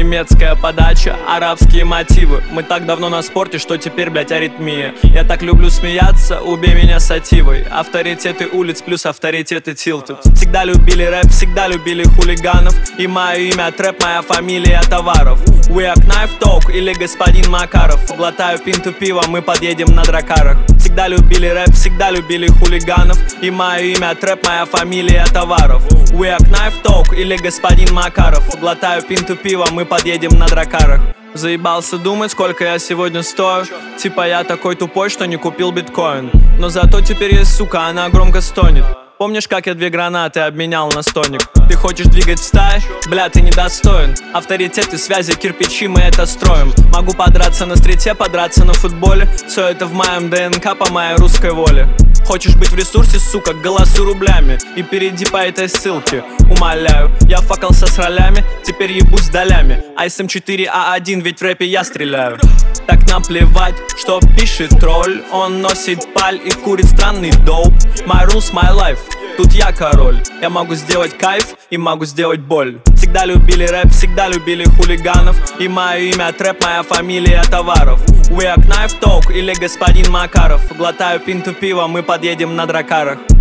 немецкая подача, арабские мотивы. Мы так давно на спорте, что теперь, блять, аритмия. Я так люблю смеяться, убей меня сативой. Авторитеты улиц плюс авторитеты Tilted. Всегда любили рэп, всегда любили хулиганов. И мое имя трэп, моя фамилия товаров. We are Knife Talk или господин Макаров. Глотаю пинту пива, мы подъедем на дракарах. Всегда любили рэп, всегда любили хулиганов. И мое имя трэп, моя фамилия товаров. We are Knife Talk или господин Макаров. Глотаю пинту пива, мы подъедем на дракарах. Заебался думать, сколько я сегодня стою. Типа я такой тупой, что не купил биткоин. Но зато теперь есть сука, она громко стонет. Помнишь, как я 2 гранаты обменял на стоник? Ты хочешь двигать в стае? Бля, ты недостоин. Авторитеты, связи, кирпичи, мы это строим. Могу подраться на стрите, подраться на футболе. Все это в моем ДНК по моей русской воле. Хочешь быть в ресурсе, сука, голосуй рублями. И перейди по этой ссылке, умоляю. Я факался с ролями, теперь ебусь долями. АСМ-4А1, ведь в рэпе я стреляю. Так наплевать, что пишет тролль. Он носит паль и курит странный доуп. My rules, my life, тут я король. Я могу сделать кайф и могу сделать боль. Всегда любили рэп, всегда любили хулиганов. И мое имя трэп, моя фамилия товаров. We are Knife Talk или господин Макаров. Глотаю пинту пива, мы подъедем на дракарах.